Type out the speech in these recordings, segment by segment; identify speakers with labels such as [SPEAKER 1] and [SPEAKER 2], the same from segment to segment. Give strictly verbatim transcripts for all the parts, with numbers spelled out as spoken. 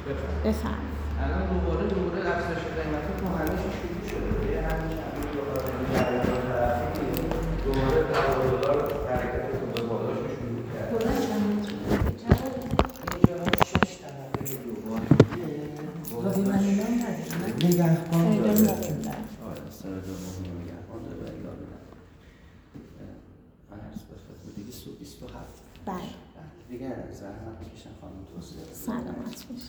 [SPEAKER 1] بفهم.
[SPEAKER 2] الان دوباره دوباره افزایش قیمت کهنه شروع شده. یه همین همین دوباره دلار حرکت به بالا شروع کرد.
[SPEAKER 1] دلار چند؟
[SPEAKER 2] اینجا شش طبقه دوباره.
[SPEAKER 3] خب من اینا ندارم. نگهبان داره.
[SPEAKER 2] آره سرد مهمی نگهبان داره و یاد بدم. عرض به خدمت دویست و بیست و هفت.
[SPEAKER 1] بله.
[SPEAKER 2] دیگه زحمت بکشن خانم توصیه.
[SPEAKER 1] سلامت باش.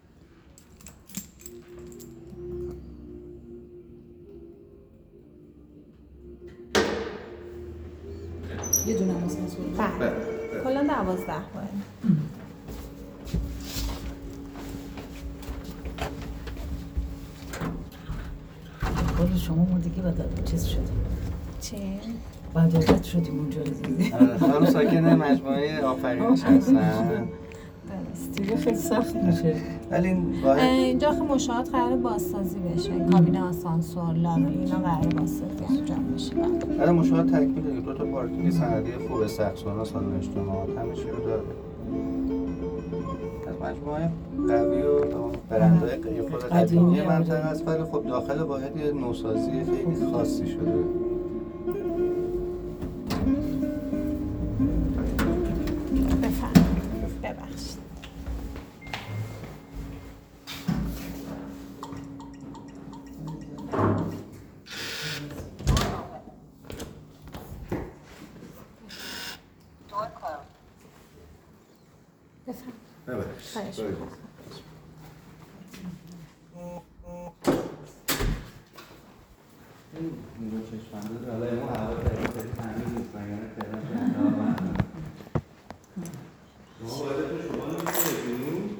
[SPEAKER 3] یه دونه هم آسانسور.
[SPEAKER 1] بله. کلا دوازده باره.
[SPEAKER 3] خود شما ما دیگه بعد چیز شدیم.
[SPEAKER 1] چه؟
[SPEAKER 3] بعد عادت شدیم اونجا دیگه.
[SPEAKER 2] خانم ساکن مجموعه آفرینش هستن.
[SPEAKER 3] دیگه خیلی سخت میشه.
[SPEAKER 2] ولی
[SPEAKER 1] اینجا خیلی مشاهات قرار بازسازی بشه. کابین آسانسور، لابی اینا قرار بازسازی انجام بشه.
[SPEAKER 2] الان مشاهات تکمیل داره. دو تا پارکینگ صنعتی خوب ساختمان سالن اجتماعات همه چی رو داره. از مجموعه قوی و برندهای خود قدیمی منطقه است ولی خب داخل واحد یه نوسازی خیلی خاصی شده.
[SPEAKER 1] بفرمایید. ببخشید.
[SPEAKER 2] بفرمایید. این رو چشمنده داره. حالا ما هوا داریم خیلی تنگی نیست مگرنه فعلا که انتها من شما باید تو شما نمیشه ببینیم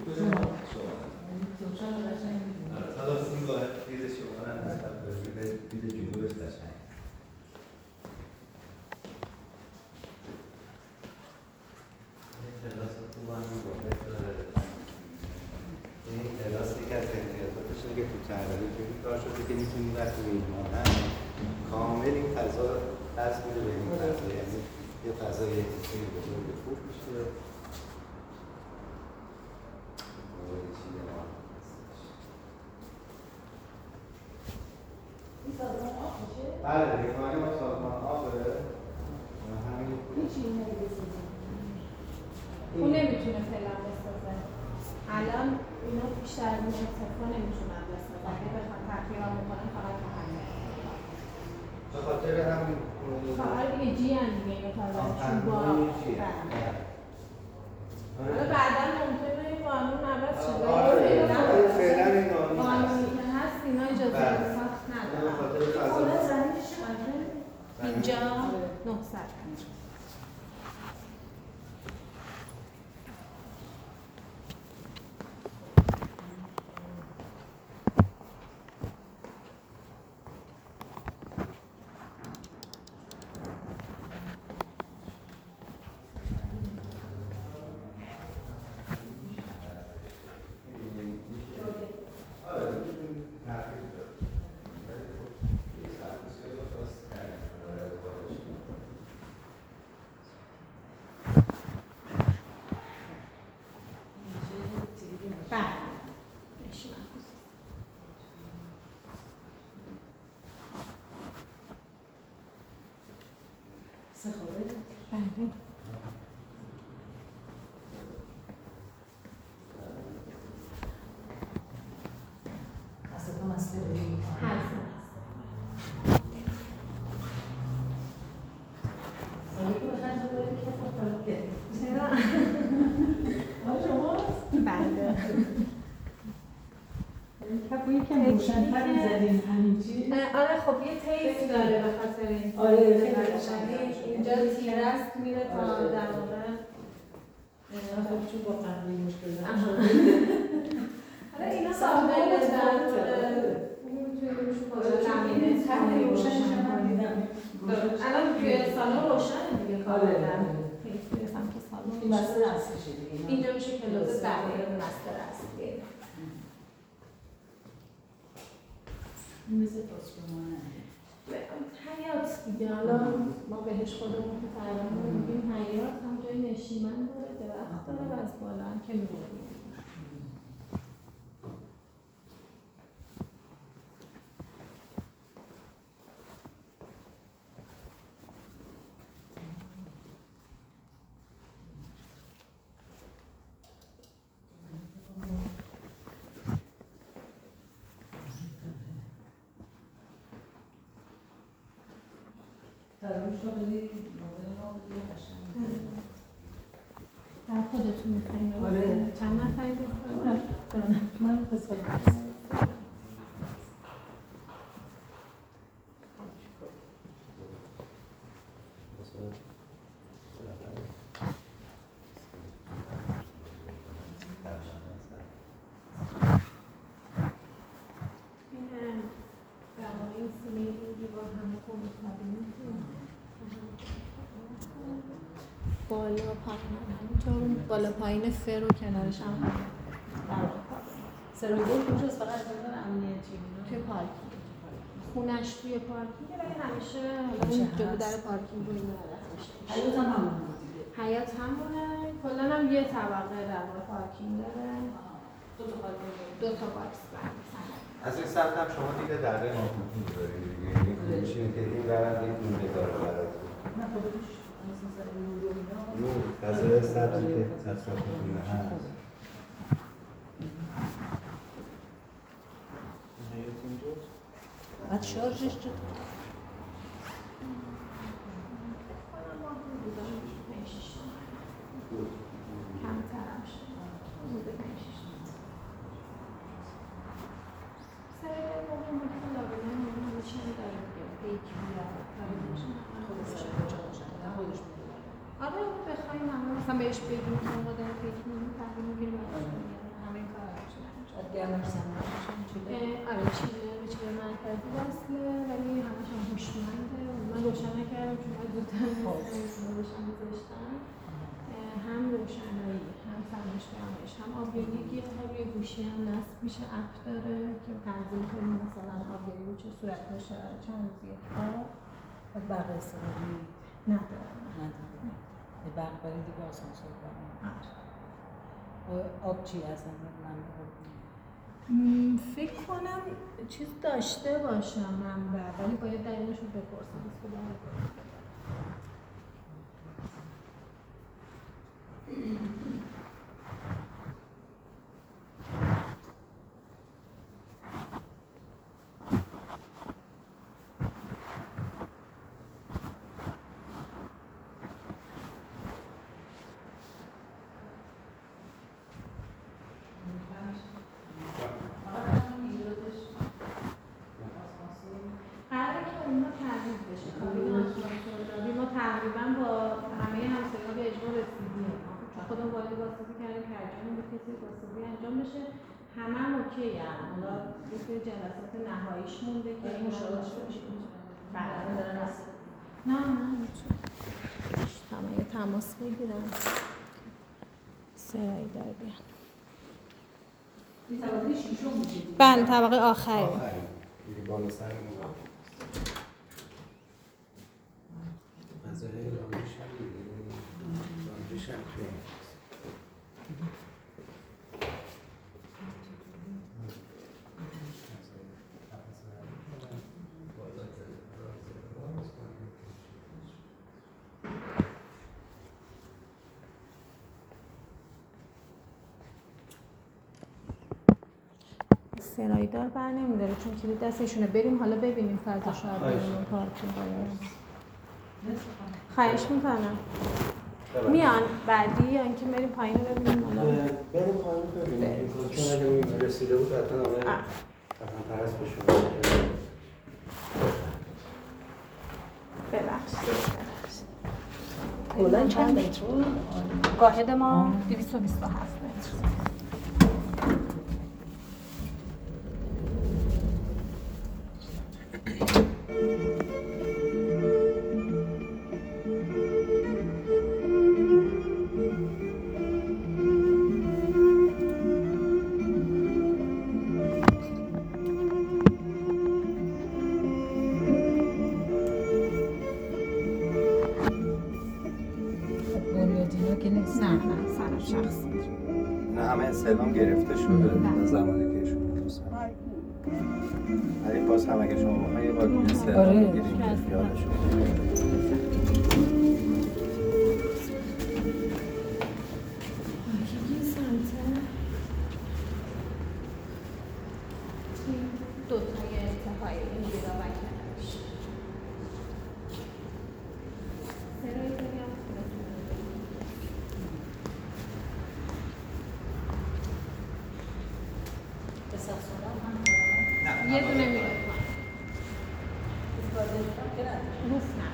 [SPEAKER 2] حالا این باید دید شما رو نسبت به دید جمهورش قشنگ این کلاس خوب هم باید داره. این کلاس یک از احتیاطاتش که تو طراحی جوری کار شده که میتونیم وقتی میهمانن کامل این فضا دست میده به این فضا، یعنی یه فضای خیلی بزرگ خوب میشه.
[SPEAKER 1] این سازمان آف میشه؟
[SPEAKER 2] بله دیگه کاری ما سازمان آفه همین
[SPEAKER 1] هیچی نمی‌سازه. اون نمیتونه فعلا بسازه. الان اینا بیشتر از این اتفاقا نمیتونن بسازن. اگه بخوان تغییر بکنن فقط محله.
[SPEAKER 2] به خاطر همین
[SPEAKER 1] فقط دیگه جی هم دیگه اینو تازهشون با حالا بعدا ممکنه این قانون عوض شده.
[SPEAKER 2] فعلا این قانون
[SPEAKER 1] قانونی که هست اینا اجازه ساخت ندارن. اینجا نهصد.
[SPEAKER 3] سه خوابه؟
[SPEAKER 1] بله.
[SPEAKER 3] اصلا مسئله داریم.
[SPEAKER 1] هست.
[SPEAKER 3] سالی که بخیر دوباره که خواهد که
[SPEAKER 1] چرا؟
[SPEAKER 3] آه شماست؟
[SPEAKER 1] بله.
[SPEAKER 3] کپویی که روشن‌تر می‌زدیم همین چی؟
[SPEAKER 1] آره خب یه تیست داره به خاطر این.
[SPEAKER 3] آره خیلی
[SPEAKER 1] اینجا تیره است میره تا در واقع
[SPEAKER 3] خب چون با قهوه‌ای مشکل دارم.
[SPEAKER 1] آره اینا ساختمان در اون توی روشون باشه زمینه
[SPEAKER 3] خیلی روشنش هم دیدم.
[SPEAKER 1] الان توی سالن روشن دیگه کار دارم. توی سمت سالن.
[SPEAKER 3] این مسئله اصلیشه دیگه.
[SPEAKER 1] اینجا میشه کلاس بقیه مستر اصلی.
[SPEAKER 3] این مثل پاسپورمانه.
[SPEAKER 1] حیات دیگه حالا ما بهش خودمون که فرامون میگیم حیات هم جای نشیمن داره درخت داره و از بالا هم که میبوریم
[SPEAKER 3] روشا خیلی مدل ما خیلی قشنگه.
[SPEAKER 1] در خودتون می‌خواین؟
[SPEAKER 3] آره.
[SPEAKER 1] چند نفری بخورم؟
[SPEAKER 3] من پسر
[SPEAKER 1] بالا پایین همینطور بالا پایین فر و کنارش هم هم
[SPEAKER 3] سرودور کجاست؟ فقط از اون امنیتی
[SPEAKER 1] توی پارکینگ خونش توی پارکینگ ولی همیشه اون جلو در پارکینگ رو این عادت میشه
[SPEAKER 3] حیات هم همون بود دیگه
[SPEAKER 1] حیات همونه کلا هم یه طبقه در واقع پارکینگ داره
[SPEAKER 3] دو تا پارکینگ
[SPEAKER 1] دو تا باکس بله
[SPEAKER 2] از این سمت هم شما دیگه دره ناکوتون دارید دیگه یعنی میشینه که این برم یک نوره داره براتون
[SPEAKER 3] نه خودش از نظر نور و اینا
[SPEAKER 2] نور فضای سبزی که اطرافتون هست
[SPEAKER 3] بعد شارژش چطور؟
[SPEAKER 1] کمتر هم شد بوده پنج شش سر موقع مکتب لابنه همه چی هم داره دیگه پیک بیاد
[SPEAKER 3] خودش
[SPEAKER 1] آره اگه بخوایم همه مثلا بهش بگیم که ما داره پیک میدیم تحریم میگیریم همه این کار هم شده
[SPEAKER 3] بعد گرمش سمنشون چیده؟
[SPEAKER 1] آره چیده به چیده مرکزی وصله ولی همش هم هوشمنده من روشن نکردم چون باید زودتر روشن میذاشتم هم روشنایی هم سرمش گرمش هم آبیاریگی ها روی گوشی هم نصب میشه اپ داره که تنظیم کنیم مثلا آبیاری رو چه صورت باشه چه روزیه ها
[SPEAKER 3] و برق استفادی
[SPEAKER 1] نداره
[SPEAKER 3] نداره برق برای دیگه آسانسور برمون
[SPEAKER 1] آره
[SPEAKER 3] آب چی هستن من
[SPEAKER 1] فکر کنم چیز داشته باشم منبع ولی باید دلیلش رو بپرسم ما تقریبا با همه همسایه‌ها به اجماع رسیدیم چون خودمون باید واسطه کردیم که هرجایی به کسی واسطه انجام بشه همه هم اوکی هم حالا یه سری جلسات نهاییش مونده که این مشاهده شده بله دارن هست نه نه میتونم همه یه تماس بگیرم سرایی دار بیان
[SPEAKER 3] این طبقه شیشم بودید؟
[SPEAKER 1] بله طبقه آخری
[SPEAKER 2] آخری دیگه بالا سر ما فضای رانش هم دیگه رانش هم توی
[SPEAKER 1] سرایدار بر نمیداره چون کلید دستشونه بریم حالا ببینیم فضا شاید بریم پارکینگ خواهش میکنم میان بعدی یا اینکه بریم پایین رو ببینیم حالا
[SPEAKER 2] بریم پایین ببینیم چون اگه این رسیده بود حتما آقای حتما پرست بشون
[SPEAKER 1] ببخشید
[SPEAKER 3] کلاً چند متر؟
[SPEAKER 1] واحد ما دویست و بیست و هفت متر
[SPEAKER 2] نه همه استعلام گرفته شده زمانی که ایشون می‌رسن ولی باز هم اگه شما بخواید یه بار استعلام بگیریم که خیالشون
[SPEAKER 1] دو تای انتهایی این جدا و کنارش یه دونه میره روف نه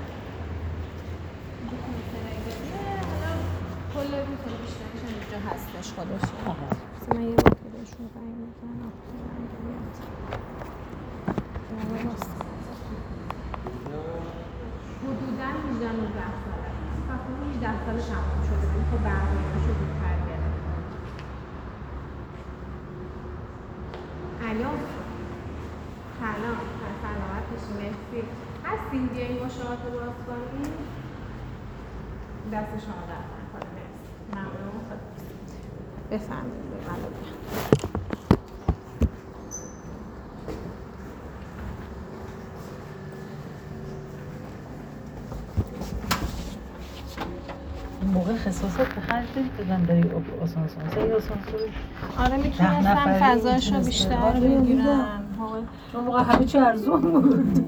[SPEAKER 1] کل روف بیشترش اینجا هستش خودش من یه بار که بهشون رنگ میزنم حدوداً هجده نوزده ساله فقط هجده سال تمام شده ولی خب برنامه‌هاشو زودتر گرفت الان سلام سلامت باشی مرسی هستیم بیاییم مشاهات رو باز کنیم دست شما در کنه مرسی ممنون خدا بفرمایید بفرمایید
[SPEAKER 3] موقع خصاصت به خرج دادن برای آسانسور یا آسانسور
[SPEAKER 1] آره میتونستم فضاشو بیشتر بگیرن
[SPEAKER 3] چون موقع همه چی ارزون بود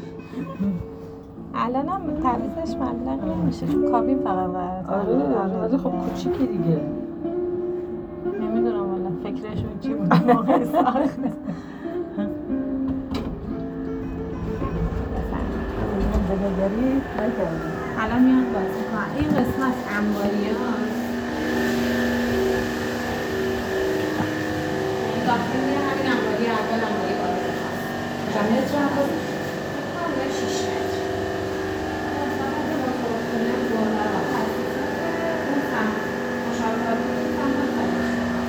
[SPEAKER 1] الان هم تعویضش مبلغ نمیشه چون کابین فقط قراره
[SPEAKER 3] آره ولی خب کوچیکی دیگه
[SPEAKER 1] نمیدونم والا فکرشون چی بود موقع ساخت
[SPEAKER 3] بنگری نکردم
[SPEAKER 1] الان میان بازی کنن این قسمت انباری هاست داخل میره همین انباری اول انباری بازی هاست
[SPEAKER 3] جمعیت رو هم بازی
[SPEAKER 1] حالا شیش متر مثلا که متوسطه بالا و تحصیصات اون سمت مشارکاتی که سمت خریش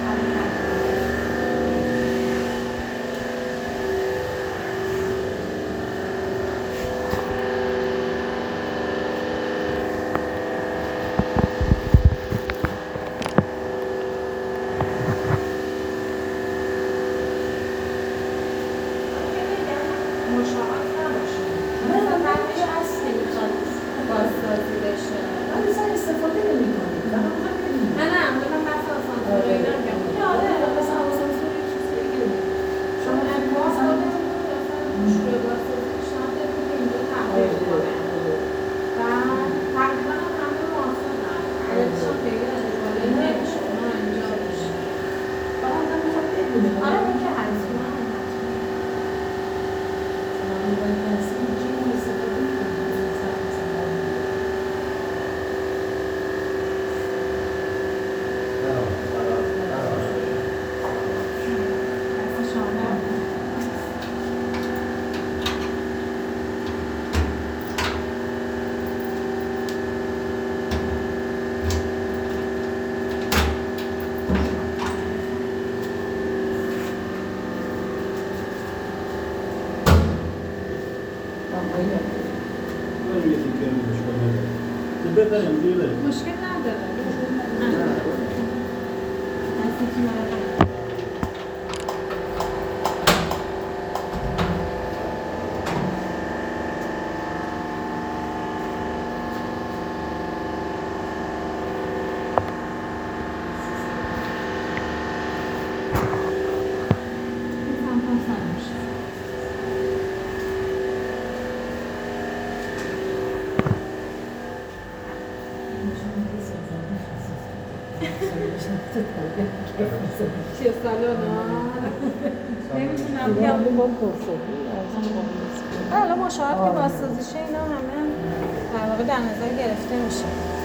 [SPEAKER 1] مشاهات نباشه مثلا بعدش هست نمیخواد بازسازی بشه
[SPEAKER 3] ولی اصلا استفاده نمی کنید
[SPEAKER 1] نه نه بودم بحث آسانسور رو اینا میگم
[SPEAKER 3] آره مثلا آسانسور یه چیزی دیگه
[SPEAKER 1] شما از باز خودتون مثلا شروع بازسازی پیشنهاد دارید که اینجا تغییر کنه بعد تقریبا هم همه موافقن عددش هم خیلی عدد بالایی نمیشه اونا انجام میشه
[SPEAKER 3] فقط هم میخواد بدونه
[SPEAKER 1] آره اون که حتما مشکل نداره دستی که چیه سالون نمیتونم بیام حالا مشاهد که بازسازیشه اینا همه در واقع در نظر گرفته میشه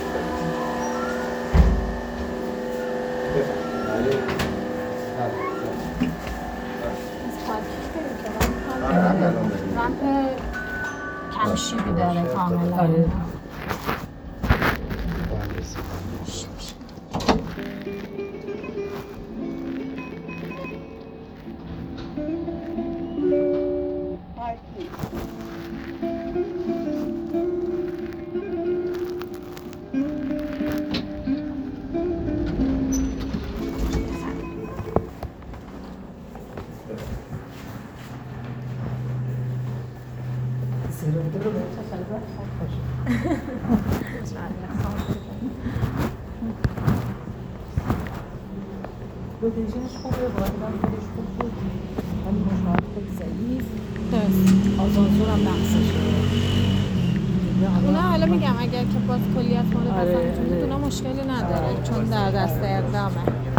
[SPEAKER 1] از پارکینگ بریم که رمپ کمشیبی داره کاملا
[SPEAKER 3] پوتنشیلش خوبه، باقیدن خودش خوب بود ولی مشاهد خیلی ضعیف آسانسور هم نقصشه
[SPEAKER 1] اونا حالا میگم اگر که باز کلیت مال بسامتون بود اونا مشکلی نداره چون در دست اقدامه